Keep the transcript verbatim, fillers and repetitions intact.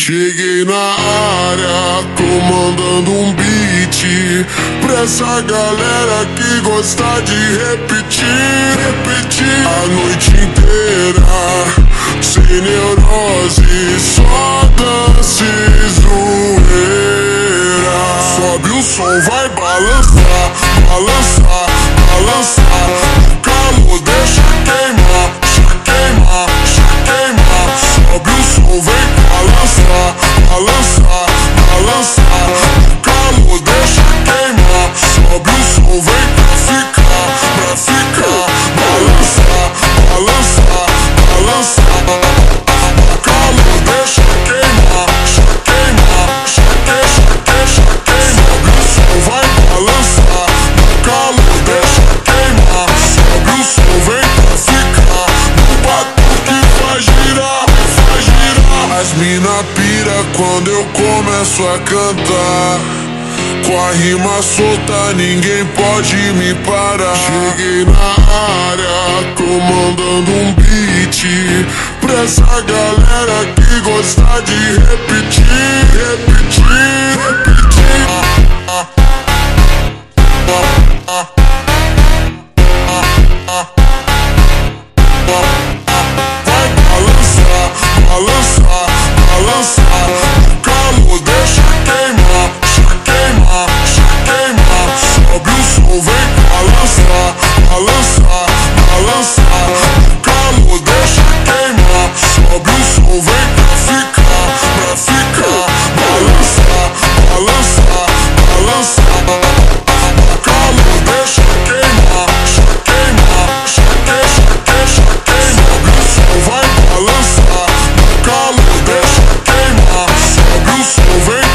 Cheguei na área, comandando um beat pra essa galera que gosta de repetir, repetir a noite inteira, sem neurose, só dança e zoeira. Sobe o som, vai balançar, balançar, balançar. O calor deixa queimar, já queimar, já queimar. Sobe o som, vem balançar, balançar, balançar. O calor deixa queimar. Sobe o som, vem pra ficar, pra ficar. Balançar, balançar, balançar. O calor deixa queimar, já queimar, já queimar, já queimar. Sobe o som, vai balançar. O calor deixa queimar. Sobe o som, vem pra ficar. No batuque faz girar, faz girar. As mina pira quando eu começo a cantar. Com a rima solta ninguém pode me parar. Cheguei na área, comandando um beat pra essa galera que gosta de repetir, repetir, repetir. Vai balançar, balançar, balançar. O calor deixa queimar, já queimar, já queimar. Sobe o som, vem balançar, balançar, balançar. O calor deixa queimar. Sobe o som, vem pra ficar, pra ficar. Balançar, balançar, balançar. O calor deixa queimar, já queimar, já queimar, já queimar. Sobe o som, vai balançar. O calor deixa queimar. Sobe o som, vem